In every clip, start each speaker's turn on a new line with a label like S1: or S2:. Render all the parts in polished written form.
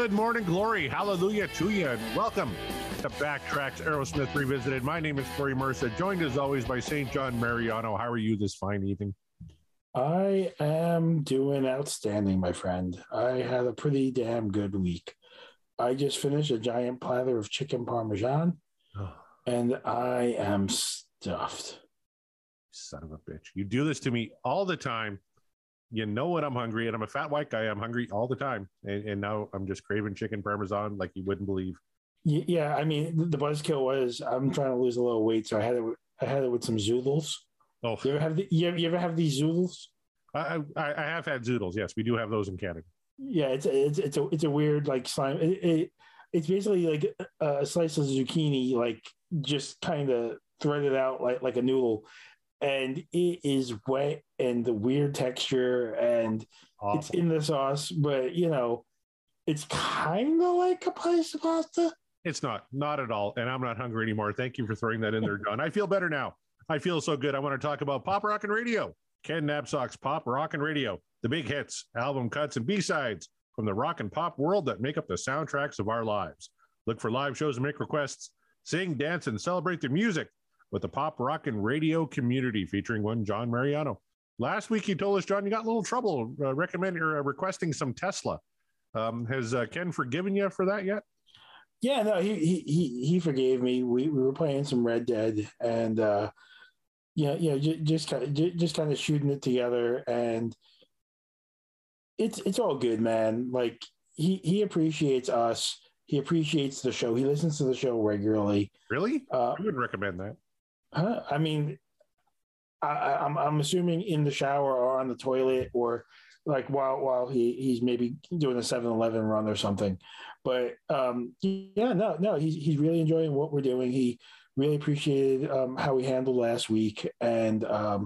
S1: Good morning, glory, hallelujah to you, and welcome to Backtracks Aerosmith Revisited. My name is Corey Mercer, joined as always by St. John Mariano. How are you this fine evening?
S2: I am doing outstanding, my friend. I had a pretty damn good week. I just finished a giant platter of chicken parmesan, and I am stuffed.
S1: Son of a bitch. You do this to me all the time. You know when I'm hungry, and I'm a fat white guy. I'm hungry all the time. And now I'm just craving chicken parmesan like you wouldn't believe.
S2: Yeah, I mean, the buzzkill was I'm trying to lose a little weight, so I had it with some zoodles.
S1: Oh,
S2: you ever have these zoodles?
S1: I have had zoodles. Yes, we do have those in Canada.
S2: Yeah, it's a weird like slime. It's basically like a slice of zucchini, like just kind of threaded out like a noodle, and it is wet and the weird texture, and
S1: Awful.
S2: It's in the sauce, but it's kind of like a piece of pasta.
S1: It's not at all, and I'm not hungry anymore. Thank you for throwing that in there, John. I feel better now. I feel so good. I want to talk about Pop Rockin' Radio. Ken Napzok's Pop Rockin' Radio, the big hits, album cuts, and B-sides from the rock and pop world that make up the soundtracks of our lives. Look for live shows and make requests. Sing, dance, and celebrate the music with the Pop Rockin' Radio community featuring one John Mariano. Last week, you told us, John, you got a little trouble requesting some Tesla. Has Ken forgiven you for that yet?
S2: Yeah, no, he forgave me. We were playing some Red Dead, and just kind of shooting it together, and it's all good, man. Like he appreciates us. He appreciates the show. He listens to the show regularly.
S1: Really? I wouldn't recommend that.
S2: I mean, I'm assuming in the shower or on the toilet or like while he's maybe doing a 7-Eleven run or something. But he's really enjoying what we're doing. He really appreciated how we handled last week, and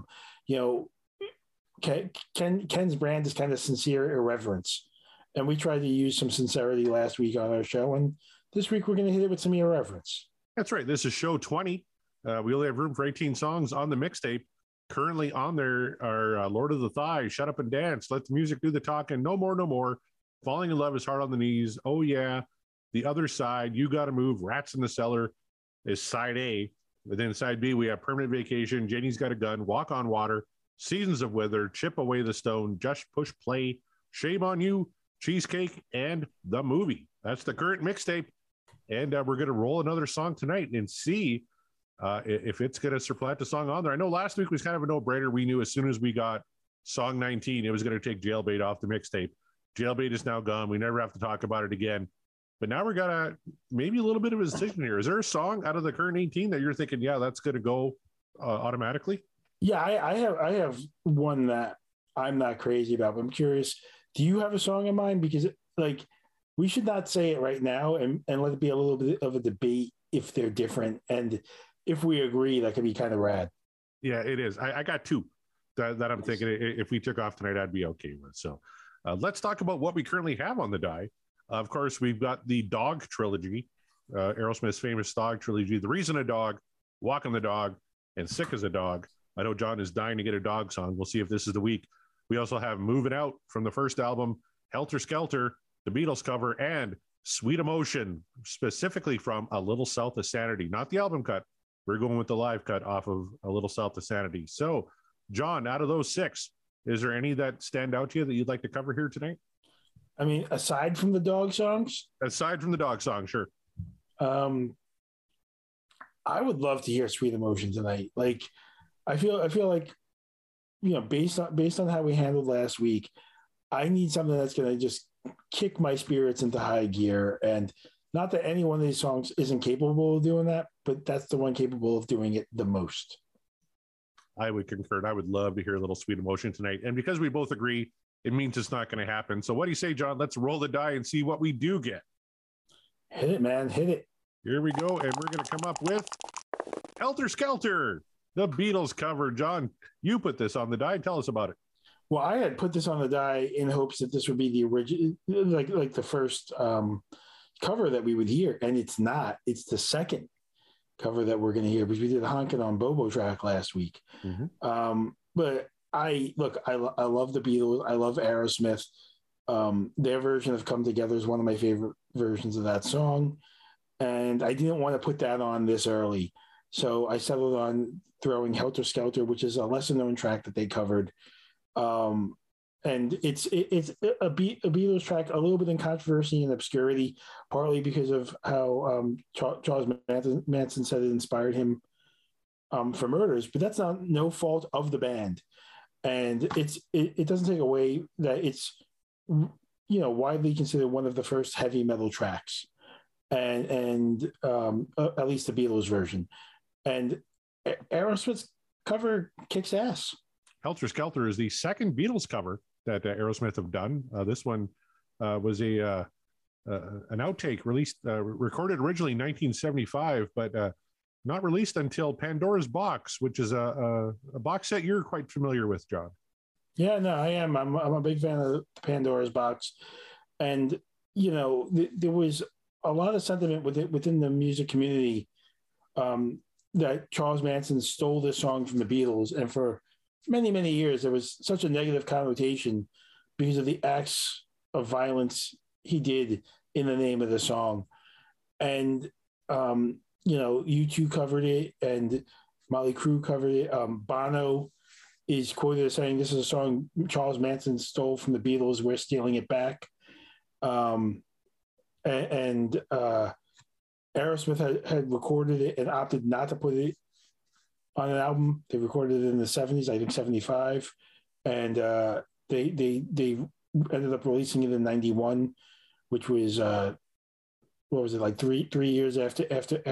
S2: Ken's brand is kind of sincere irreverence, and we tried to use some sincerity last week on our show, and this week we're going to hit it with some irreverence.
S1: That's right. This is show 20. We only have room for 18 songs on the mixtape. Currently on there are Lord of the Thighs, Shut Up and Dance, Let the Music Do the Talking, No More, No More, Falling in Love is Hard on the Knees, Oh Yeah, The Other Side, You Gotta Move, Rats in the Cellar is side A. But then side B, we have Permanent Vacation, Jenny's Got a Gun, Walk on Water, Seasons of Wither, Chip Away the Stone, Just Push Play, Shame on You, Cheesecake, and The Movie. That's the current mixtape. And we're going to roll another song tonight and see if it's going to supplant the song on there. I know last week was kind of a no-brainer. We knew as soon as we got song 19, it was going to take Jailbait off the mixtape. Jailbait is now gone. We never have to talk about it again. But now we're got maybe a little bit of a decision here. Is there a song out of the current 18 that you're thinking, yeah, that's going to go automatically?
S2: Yeah, I have one that I'm not crazy about, but I'm curious. Do you have a song in mind? Because we should not say it right now and let it be a little bit of a debate if they're different. And if we agree, that could be kind of rad.
S1: Yeah, it is. I got two that I'm thinking if we took off tonight, I'd be okay with. So let's talk about what we currently have on the die. Of course, we've got the Dog trilogy, Aerosmith's famous Dog trilogy, The Reason a Dog, Walking the Dog, and Sick as a Dog. I know John is dying to get a dog song. We'll see if this is the week. We also have Moving Out from the first album, Helter Skelter, the Beatles cover, and Sweet Emotion, specifically from A Little South of Sanity, not the album cut. We're going with the live cut off of A Little South of Sanity. So, John, out of those 6, is there any that stand out to you that you'd like to cover here tonight?
S2: I mean, aside from the dog songs?
S1: Aside from the dog song, sure.
S2: I would love to hear Sweet Emotion tonight. Like, I feel like, based on how we handled last week, I need something that's going to just kick my spirits into high gear. And not that any one of these songs isn't capable of doing that, but that's the one capable of doing it the most.
S1: I would concur. I would love to hear a little Sweet Emotion tonight. And because we both agree, it means it's not going to happen. So what do you say, John? Let's roll the die and see what we do get.
S2: Hit it, man. Hit it.
S1: Here we go. And we're going to come up with Helter Skelter, the Beatles cover. John, you put this on the die. Tell us about it.
S2: Well, I had put this on the die in hopes that this would be the original, like the first cover that we would hear. And it's not. It's the second cover that we're going to hear because we did a Honkin' on Bobo track last week. Mm-hmm. But I love the Beatles. I love Aerosmith. Their version of Come Together is one of my favorite versions of that song. And I didn't want to put that on this early. So I settled on throwing Helter Skelter, which is a lesser known track that they covered. And it's a Beatles track, a little bit in controversy and obscurity, partly because of how Charles Manson said it inspired him for murders, but that's no fault of the band. And it doesn't take away that it's, widely considered one of the first heavy metal tracks, and at least the Beatles version. And Aerosmith's cover kicks ass.
S1: Helter Skelter is the second Beatles cover that Aerosmith have done. This one was an outtake released, recorded originally in 1975, but not released until Pandora's Box, which is a box set you're quite familiar with, John.
S2: Yeah, no, I am. I'm a big fan of Pandora's Box. And, there was a lot of sentiment within the music community that Charles Manson stole this song from the Beatles. And for many, many years, there was such a negative connotation because of the acts of violence he did in the name of the song. And, U2 covered it and Motley Crue covered it. Bono is quoted as saying, "This is a song Charles Manson stole from the Beatles. We're stealing it back." Aerosmith had recorded it and opted not to put it on an album. They recorded it in the 70s, I think 75. And they ended up releasing it in 91, which was, what was it, like three years after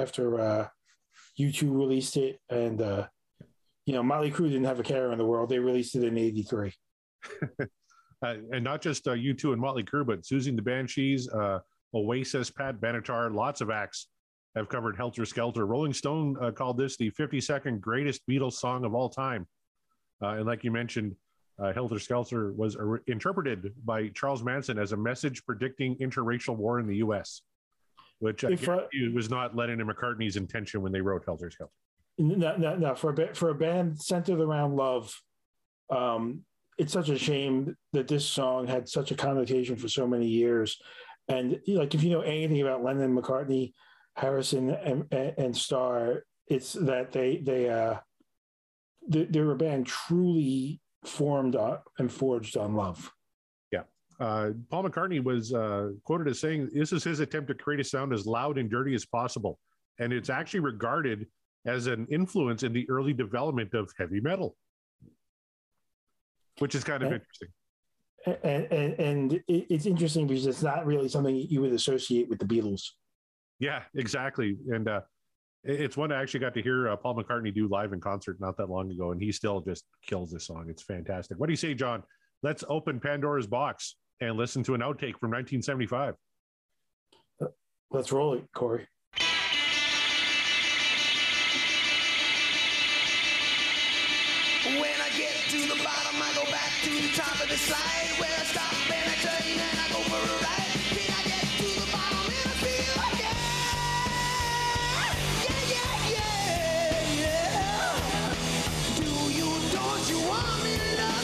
S2: U2 released it. And, Motley Crue didn't have a care in the world. They released it in 83.
S1: And not just U2 and Motley Crue, but Susie and the Banshees, Oasis, Pat Benatar, lots of acts have covered Helter Skelter. Rolling Stone called this the 52nd greatest Beatles song of all time. And like you mentioned, Helter Skelter was interpreted by Charles Manson as a message predicting interracial war in the U.S., which was not Lennon and McCartney's intention when they wrote Helter Skelter.
S2: No. For a band centered around love, it's such a shame that this song had such a connotation for so many years. And if you know anything about Lennon, McCartney, Harrison, and Starr, it's that they're a band truly formed and forged on love.
S1: Yeah. Paul McCartney was quoted as saying, "This is his attempt to create a sound as loud and dirty as possible." And it's actually regarded as an influence in the early development of heavy metal, which is kind of interesting.
S2: And it's interesting because it's not really something you would associate with the Beatles.
S1: Yeah, exactly. And it's one I actually got to hear Paul McCartney do live in concert not that long ago, and he still just kills this song. It's fantastic. What do you say, John? Let's open Pandora's Box and listen to an outtake from 1975.
S2: Let's roll it, Corey.
S3: When I get to the bottom, I go back to the top of the slide where I stop and I turn and I go for a ride. Then I get to the bottom and I feel like yeah. Do you, don't you want me to love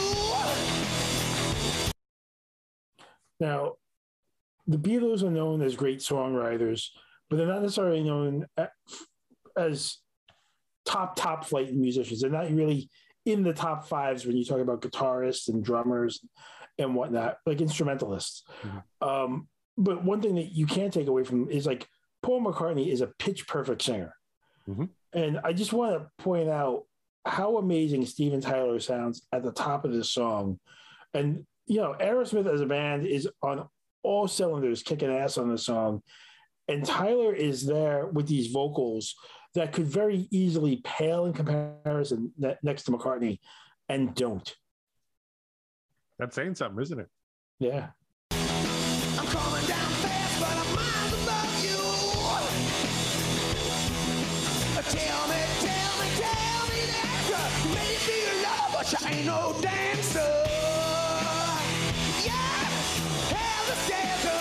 S3: you?
S2: Now, the Beatles are known as great songwriters, but they're not necessarily known as top flight musicians. They're not really in the top fives when you talk about guitarists and drummers and whatnot, like instrumentalists. Mm-hmm. But one thing that you can't take away from is Paul McCartney is a pitch perfect singer. Mm-hmm. And I just want to point out how amazing Steven Tyler sounds at the top of this song. And, Aerosmith as a band is on all cylinders kicking ass on the song. And Tyler is there with these vocals that could very easily pale in comparison next to McCartney and don't.
S1: That's saying something, isn't it?
S2: Yeah.
S3: I'm coming down fast, but I'm miles above you. Tell me that you may be a lover, but you ain't no dancer. Yeah, Helter Skelter.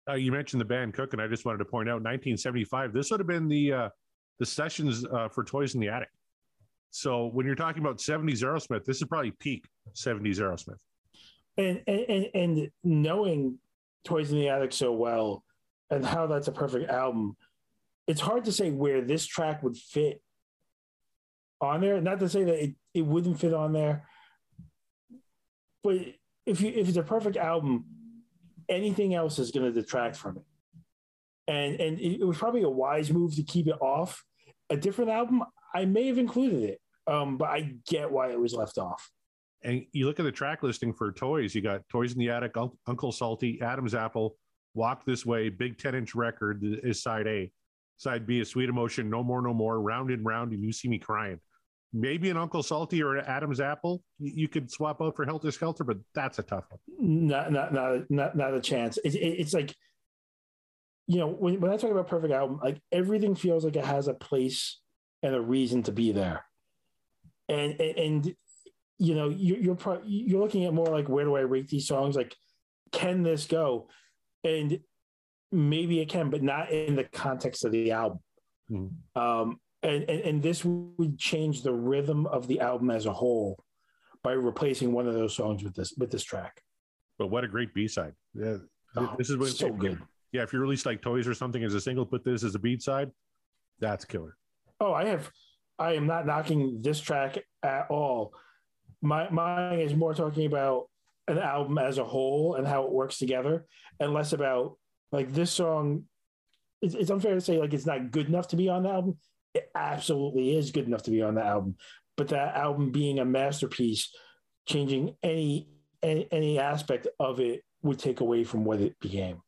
S1: You mentioned the band Cook, and I just wanted to point out 1975. This would have been the sessions for Toys in the Attic. So when you're talking about 70s Aerosmith, this is probably peak 70s Aerosmith.
S2: And knowing Toys in the Attic so well and how that's a perfect album, it's hard to say where this track would fit on there. Not to say that it wouldn't fit on there, but if it's a perfect album, anything else is going to detract from it. And it was probably a wise move to keep it off. A different album, I may have included it, but I get why it was left off.
S1: And you look at the track listing for Toys, you got Toys in the Attic, Uncle Salty, Adam's Apple, Walk This Way, Big 10-inch record is side A. Side B is Sweet Emotion, No More, No More, Round and Round, and You See Me Crying. Maybe an Uncle Salty or an Adam's Apple you could swap out for Helter Skelter, but that's a tough one.
S2: Not a chance. It's like, you know, when I talk about perfect album, like everything feels like it has a place and a reason to be there. And you know, you're looking at more like, where do I rate these songs? Like, can this go? And maybe it can, but not in the context of the album. Mm-hmm. And this would change the rhythm of the album as a whole by replacing one of those songs with this track.
S1: But what a great B-side. Yeah, this is what,
S2: so good.
S1: Yeah, if you release like Toys or something as a single, put this as a B-side, that's killer.
S2: Oh, I am not knocking this track at all. Mine is more talking about an album as a whole and how it works together, and less about like this song. It's unfair to say like it's not good enough to be on the album. It absolutely is good enough to be on the album, but that album being a masterpiece, changing any aspect of it would take away from what it became.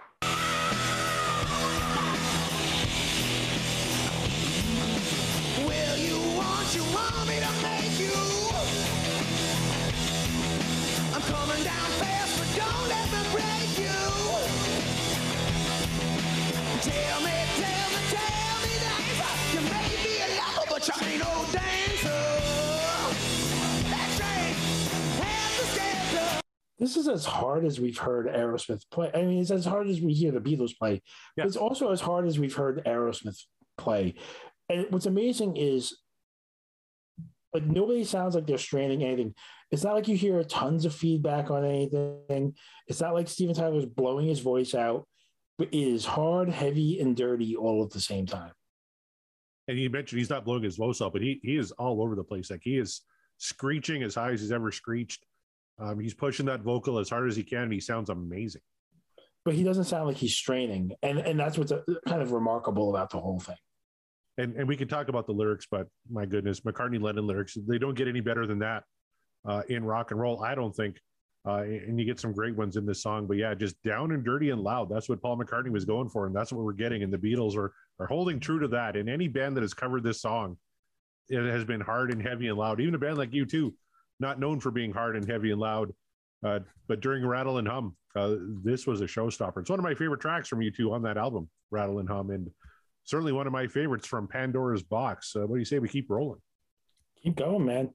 S2: This is as hard as we've heard Aerosmith play. I mean, it's as hard as we hear the Beatles play. Yeah. It's also as hard as we've heard Aerosmith play. And what's amazing is, like, nobody sounds like they're straining anything. It's not like you hear tons of feedback on anything. It's not like Steven Tyler's blowing his voice out, but it is hard, heavy, and dirty all at the same time.
S1: And you mentioned he's not blowing his voice out, but he is all over the place. Like, he is screeching as high as he's ever screeched. He's pushing that vocal as hard as he can, and he sounds amazing.
S2: But he doesn't sound like he's straining, and that's what's kind of remarkable about the whole thing.
S1: And we could talk about the lyrics, but my goodness, McCartney-Lennon lyrics, they don't get any better than that in rock and roll, I don't think. And you get some great ones in this song. But yeah, just down and dirty and loud. That's what Paul McCartney was going for, and that's what we're getting. And the Beatles are holding true to that. And any band that has covered this song, it has been hard and heavy and loud. Even a band like U2, not known for being hard and heavy and loud, but during Rattle and Hum, this was a showstopper. It's one of my favorite tracks from U2 on that album, Rattle and Hum, and certainly one of my favorites from Pandora's Box. What do you say we keep rolling?
S2: Keep going, man.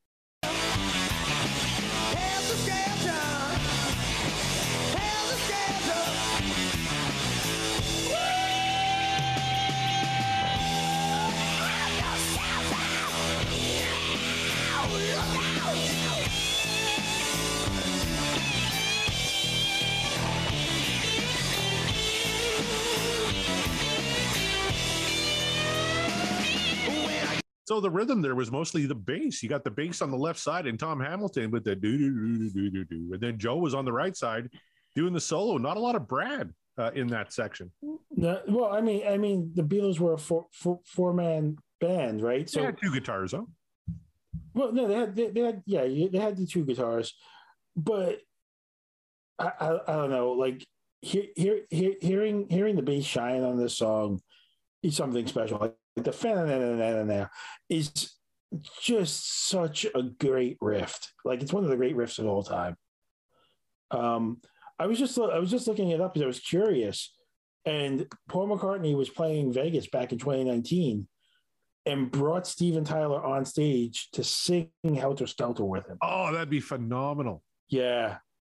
S1: So the rhythm there was mostly the bass. You got the bass on the left side and Tom Hamilton with the do-do-do-do-do-do. And then Joe was on the right side doing the solo. Not a lot of Brad in that section.
S2: No, well, I mean, the Beatles were a four-man band, right?
S1: So they had two guitars, huh?
S2: Well, no, they had the two guitars, but I don't know, like hearing the bass shine on this song is something special. Like the fan there is just such a great riff. Like, it's one of the great riffs of all time. I was just looking it up because I was curious, and Paul McCartney was playing Vegas back in 2019 and brought Steven Tyler on stage to sing Helter Skelter with him.
S1: Oh, that'd be phenomenal.
S2: Yeah.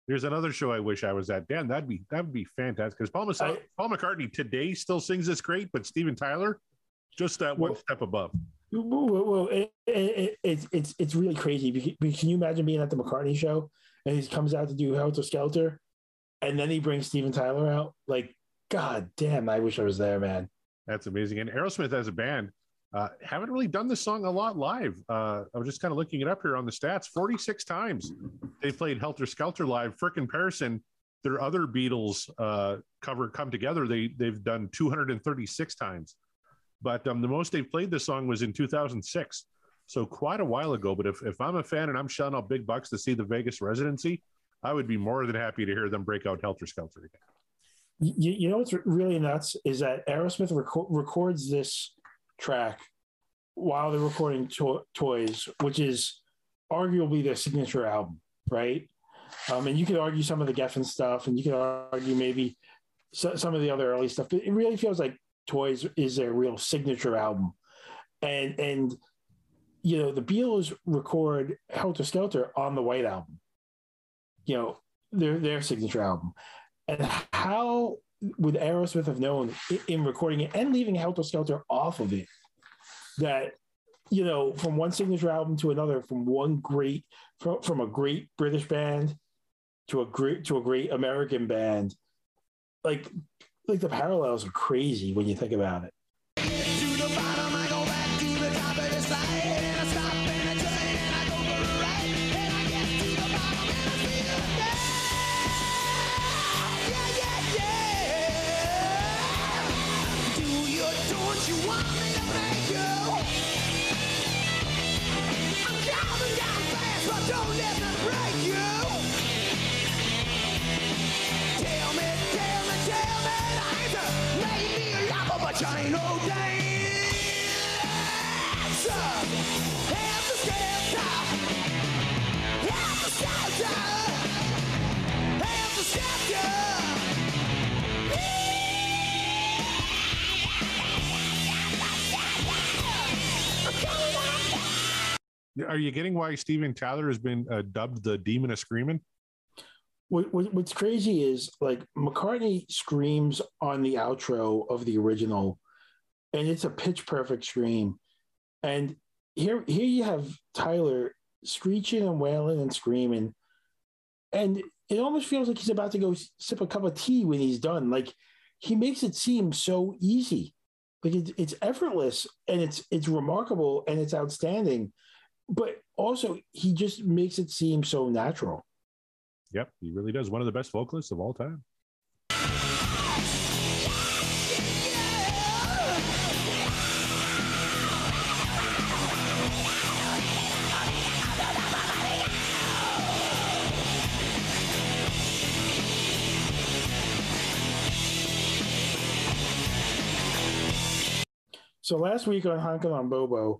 S1: There's another show I wish I was at. Dan, that would be fantastic. Because Paul McCartney today still sings this great, but Steven Tyler, just that one step above.
S2: Well, it's really crazy. Can you imagine being at the McCartney show and he comes out to do Helter Skelter, and then he brings Steven Tyler out? Like, God damn, I wish I was there, man.
S1: That's amazing. And Aerosmith as a band haven't really done this song a lot live. I was just kind of looking it up here on the stats. 46 times they played Helter Skelter live. For comparison, their other Beatles cover Come Together, they've done 236 times. But the most they've played this song was in 2006. So quite a while ago. But if I'm a fan and I'm shelling out big bucks to see the Vegas residency, I would be more than happy to hear them break out Helter Skelter again.
S2: You know what's really nuts is that Aerosmith records this track while they're recording Toys, which is arguably their signature album, right? And you could argue some of the Geffen stuff, and you could argue maybe some of the other early stuff, but it really feels like Toys is their real signature album. And you know, the Beatles record Helter Skelter on the White Album, you know, their signature album. And how would Aerosmith have known in recording it and leaving Helter Skelter off of it that, you know, from one signature album to another, from a great British band to a great American band, like the parallels are crazy when you think about it.
S1: Are you getting why Steven Tyler has been dubbed the Demon of Screaming?
S2: What's crazy is, like, McCartney screams on the outro of the original, and it's a pitch perfect scream. And here you have Tyler screeching and wailing and screaming, and it almost feels like he's about to go sip a cup of tea when he's done. Like, he makes it seem so easy, like it's effortless, and it's remarkable, and it's outstanding. But also, he just makes it seem so natural.
S1: Yep, he really does. One of the best vocalists of all time.
S2: So last week on Honkin' on Bobo,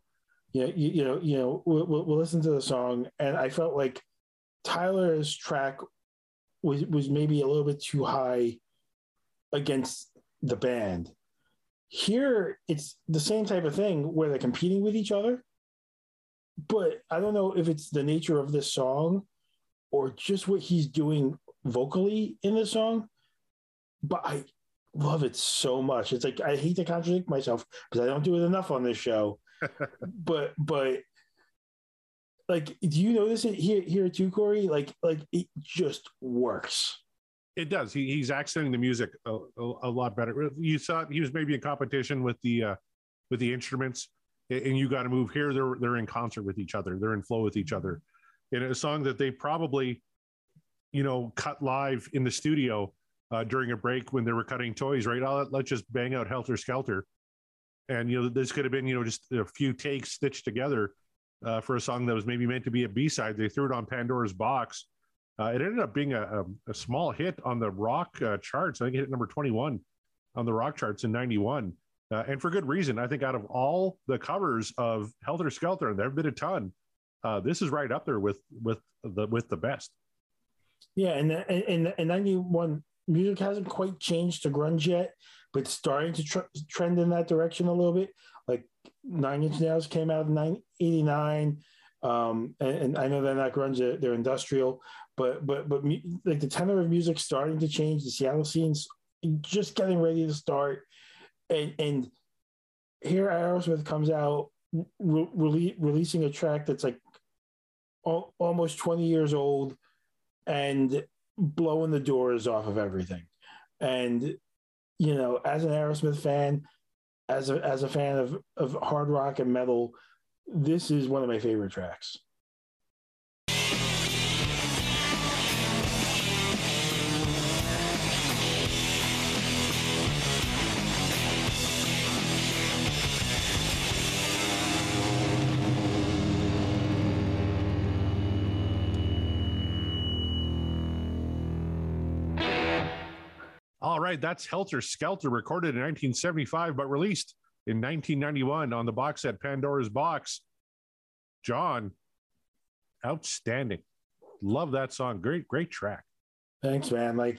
S2: we'll listen to the song, and I felt like Tyler's track was maybe a little bit too high against the band. Here, it's the same type of thing where they're competing with each other, but I don't know if it's the nature of this song or just what he's doing vocally in the song, but I love it so much. It's like, I hate to contradict myself because I don't do it enough on this show, but like, do you notice it here too, Corey? Like it just works.
S1: It does. He's accenting the music a lot better. You saw he was maybe in competition with the instruments, and You Got to Move. Here they're in concert with each other. They're in flow with each other. In a song that they probably, cut live in the studio during a break when they were cutting Toys. Right, let's just bang out Helter Skelter, and this could have been just a few takes stitched together. For a song that was maybe meant to be a B-side. They threw it on Pandora's Box. It ended up being a small hit on the rock charts. I think it hit number 21 on the rock charts in 91. And for good reason. I think out of all the covers of Helter Skelter, and there have been a ton, this is right up there with the best.
S2: Yeah, and in 91, music hasn't quite changed to grunge yet, but it's starting to trend in that direction a little bit. Like, 9 Inch Nails came out in 1989, and I know they're not grunge, they're industrial, like the tenor of music starting to change. The Seattle scene's just getting ready to start, and here Aerosmith comes out releasing a track that's like almost 20 years old and blowing the doors off of everything. And as an Aerosmith fan, as a fan of hard rock and metal, this is one of my favorite tracks.
S1: All right, that's Helter Skelter, recorded in 1975, but released in 1991 on the box set Pandora's Box. John, outstanding. Love that song. Great track.
S2: Thanks, man. Like,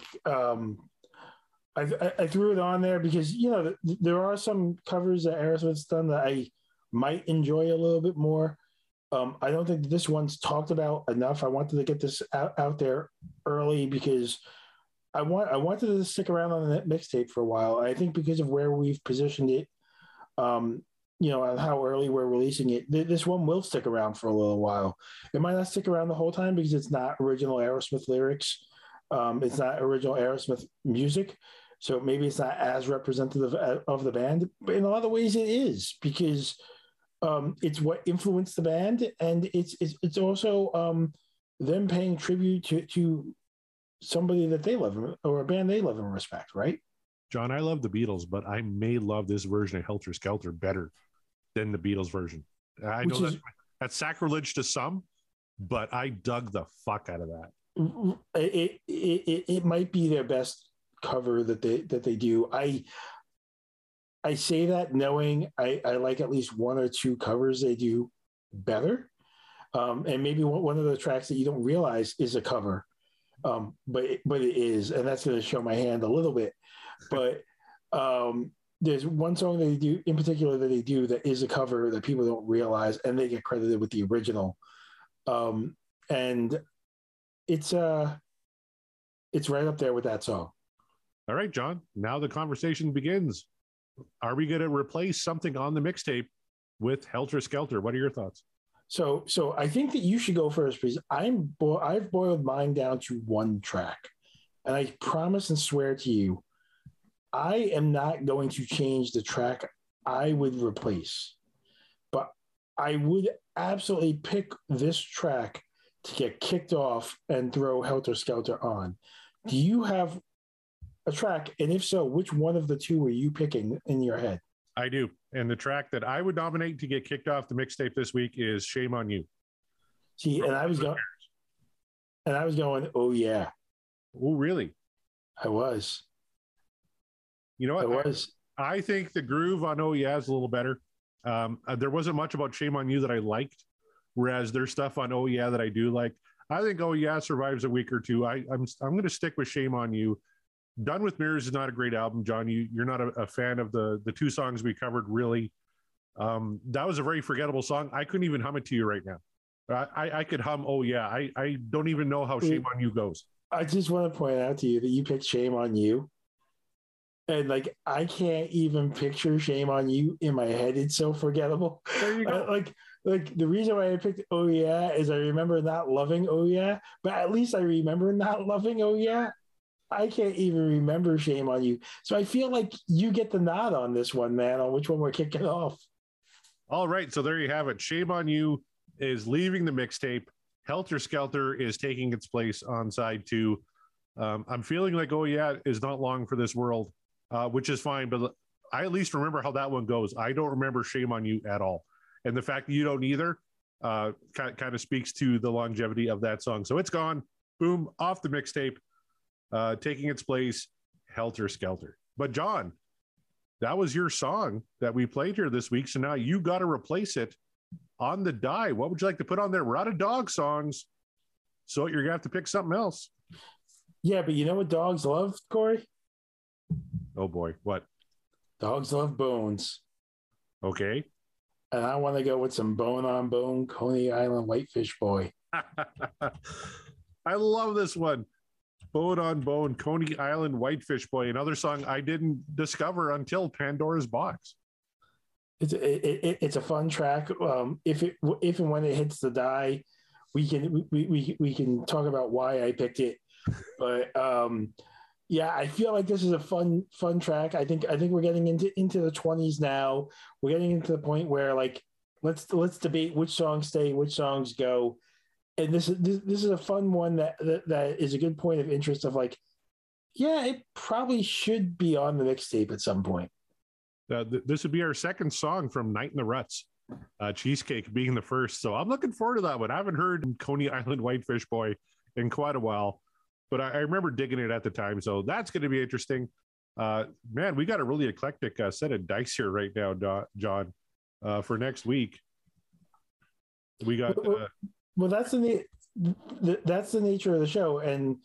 S2: I threw it on there because, there are some covers that Aerosmith's done that I might enjoy a little bit more. I don't think this one's talked about enough. I wanted to get this out there early because I wanted to stick around on that mixtape for a while. I think because of where we've positioned it, and how early we're releasing it, this one will stick around for a little while. It might not stick around the whole time because it's not original Aerosmith lyrics. It's not original Aerosmith music. So maybe it's not as representative of the band, but in a lot of ways it is because it's what influenced the band. And it's also them paying tribute to somebody that they love or a band they love and respect, right?
S1: John, I love the Beatles, but I may love this version of Helter Skelter better than the Beatles version. I know that's sacrilege to some, but I dug the fuck out of that.
S2: It might be their best cover that they do. I say that knowing I like at least one or two covers they do better, and maybe one of the tracks that you don't realize is a cover. But it is, and that's going to show my hand a little bit. But there's one song that they do in particular that is a cover that people don't realize, and they get credited with the original. And it's right up there with that song.
S1: All right, John. Now the conversation begins. Are we going to replace something on the mixtape with Helter Skelter? What are your thoughts?
S2: So I think that you should go first because I've boiled mine down to one track, and I promise and swear to you, I am not going to change the track I would replace, but I would absolutely pick this track to get kicked off and throw Helter Skelter on. Do you have a track, and if so, which one of the two are you picking in your head?
S1: I do. And the track that I would nominate to get kicked off the mixtape this week is Shame on You.
S2: See, and I was going, oh yeah.
S1: Oh, really?
S2: I was.
S1: You know what? I think the groove on Oh Yeah is a little better. There wasn't much about Shame on You that I liked, whereas there's stuff on Oh Yeah that I do like. I think Oh Yeah survives a week or two. I'm going to stick with Shame on You. Done with Mirrors is not a great album, John. You're not a fan of the two songs we covered, really. That was a very forgettable song. I couldn't even hum it to you right now. I could hum Oh Yeah. I don't even know how Shame on You goes.
S2: I just want to point out to you that you picked Shame on You. And like, I can't even picture Shame on You in my head. It's so forgettable.
S1: There you go.
S2: Like the reason why I picked Oh Yeah is I remember not loving Oh Yeah, but at least I remember not loving Oh Yeah. I can't even remember Shame on You. So I feel like you get the nod on this one, man, on which one we're kicking off.
S1: All right. So there you have it. Shame on You is leaving the mixtape. Helter Skelter is taking its place on side 2. I'm feeling like Oh Yeah is not long for this world, which is fine. But I at least remember how that one goes. I don't remember Shame on You at all. And the fact that you don't either kind of speaks to the longevity of that song. So it's gone. Boom, off the mixtape. Taking its place, Helter Skelter. But John, that was your song that we played here this week. So now you got to replace it on the die. What would you like to put on there? We're out of dog songs. So you're going to have to pick something else.
S2: Yeah, but you know what dogs love, Corey?
S1: Oh boy, what?
S2: Dogs love bones.
S1: Okay.
S2: And I want to go with some bone on bone Coney Island Whitefish Boy.
S1: I love this one. Bone on Bone, Coney Island Whitefish Boy, another song I didn't discover until Pandora's Box.
S2: It's a fun track. If and when it hits the die, we can talk about why I picked it. But yeah, I feel like this is a fun track. I think we're getting into the 20s now. We're getting into the point where like let's debate which songs stay, which songs go. And this is a fun one that is a good point of interest of like, yeah, it probably should be on the mixtape at some point.
S1: This would be our second song from Night in the Ruts, Cheesecake being the first. So I'm looking forward to that one. I haven't heard Coney Island Whitefish Boy in quite a while, but I remember digging it at the time. So that's going to be interesting. Man, we got a really eclectic set of dice here right now, John, for next week. We got...
S2: Well, that's the nature of the show, and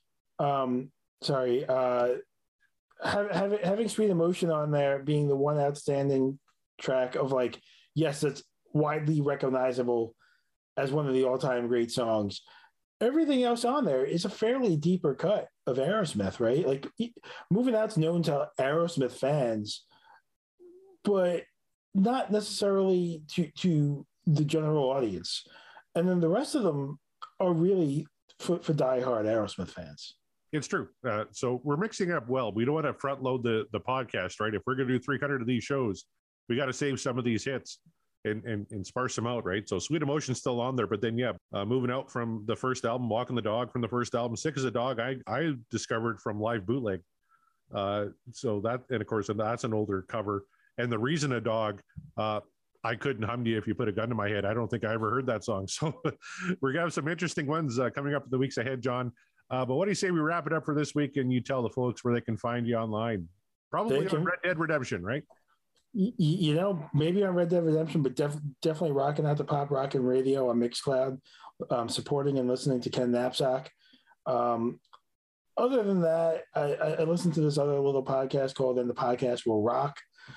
S2: having Sweet Emotion on there being the one outstanding track of like, yes, it's widely recognizable as one of the all-time great songs. Everything else on there is a fairly deeper cut of Aerosmith, right? Like, Moving Out's known to Aerosmith fans, but not necessarily to the general audience. And then the rest of them are really for diehard Aerosmith fans.
S1: It's true. So we're mixing up well. We don't want to front load the podcast, right? If we're going to do 300 of these shows, we got to save some of these hits and sparse them out, right? So Sweet Emotion's still on there, but then Moving Out from the first album, Walking the Dog from the first album, Sick as a Dog, I discovered from Live Bootleg. So that, and of course, that's an older cover. And The Reason a Dog, I couldn't hum to you if you put a gun to my head. I don't think I ever heard that song. So we're going to have some interesting ones coming up in the weeks ahead, John. But what do you say we wrap it up for this week and you tell the folks where they can find you online? Probably on Red Dead Redemption, right?
S2: You know, maybe on Red Dead Redemption, but definitely rocking out the Pop Rockin' Radio on Mixcloud, supporting and listening to Ken Knapsack. Other than that, I listen to this other little podcast called "And the Podcast Will Rock"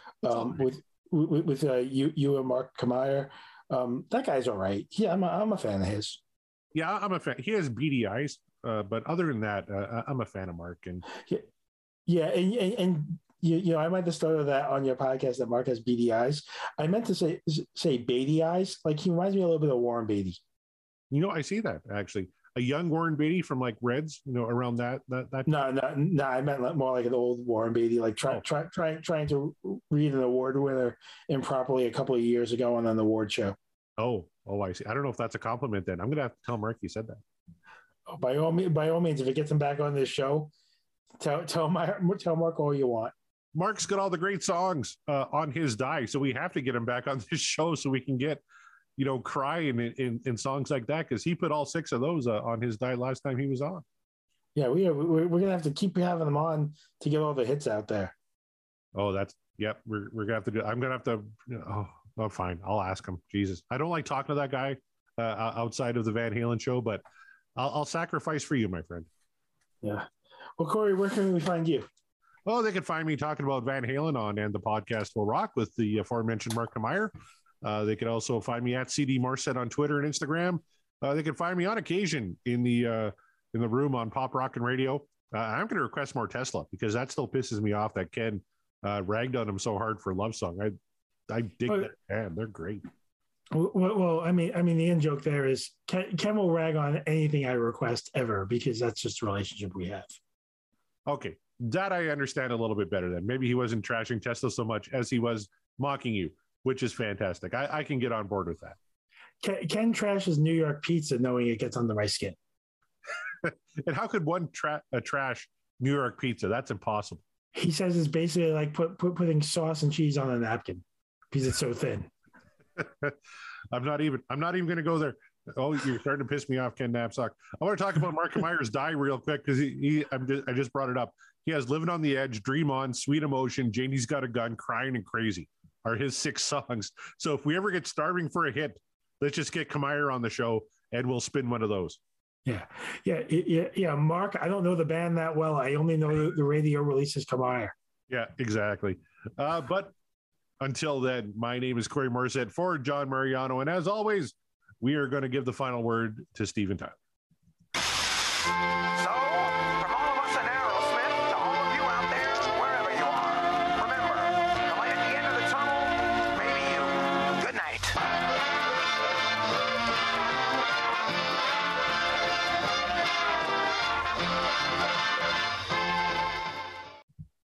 S2: with you and Mark Kamier. That guy's all right. Yeah, I'm a fan of his.
S1: Yeah, I'm a fan. He has beady eyes, but other than that, I'm a fan of Mark. And
S2: yeah, and you know, I might have started that on your podcast that Mark has beady eyes. I meant to say Beatty eyes. Like, he reminds me a little bit of Warren Beatty. You
S1: know, I see that actually. A young Warren Beatty from like Reds, you know, around that.
S2: No. I meant more like an old Warren Beatty, like trying to read an award winner improperly a couple of years on an award show.
S1: Oh, I see. I don't know if that's a compliment. Then I'm gonna have to tell Mark you said that.
S2: Oh, by all means, if it gets him back on this show, tell Mark all you want.
S1: Mark's got all the great songs on his die, so we have to get him back on this show so we can get, you know, crying in songs like that, because he put all 6 of those on his die last time he was on.
S2: Yeah, we're gonna have to keep having them on to get all the hits out there.
S1: Oh, we're gonna have to do. I'm gonna have to. Oh, fine. I'll ask him. Jesus, I don't like talking to that guy outside of the Van Halen show, but I'll sacrifice for you, my friend.
S2: Yeah. Well, Corey, where can we find you?
S1: Oh, they can find me talking about Van Halen on And the Podcast Will Rock with the aforementioned Mark Kamier. They can also find me at CD Marset on Twitter and Instagram. They can find me on occasion in the room on Pop Rockin' Radio. I'm going to request more Tesla because that still pisses me off that Ken ragged on him so hard for Love Song. I dig that band. They're great.
S2: Well, I mean, the in joke there is Ken will rag on anything I request ever because that's just the relationship we have.
S1: Okay, that I understand a little bit better then. Maybe he wasn't trashing Tesla so much as he was mocking you, which is fantastic. I can get on board with that.
S2: Ken trashes New York pizza knowing it gets under my skin.
S1: And how could one trash New York pizza? That's impossible.
S2: He says it's basically like putting sauce and cheese on a napkin because it's so thin.
S1: I'm not even going to go there. Oh, you're starting to piss me off, Ken Knapsack. I want to talk about Mark Kameyer's die real quick because I just brought it up. He has Living on the Edge, Dream On, Sweet Emotion, Janie's Got a Gun, Crying and Crazy are his 6 songs. So if we ever get starving for a hit, let's just get Kameyer on the show and we'll spin one of those. Yeah.
S2: Mark, I don't know the band that well. I only know the radio releases Kameyer.
S1: Yeah, exactly. But until then, my name is Corey Morissette for John Mariano. And as always, we are going to give the final word to Steven Tyler.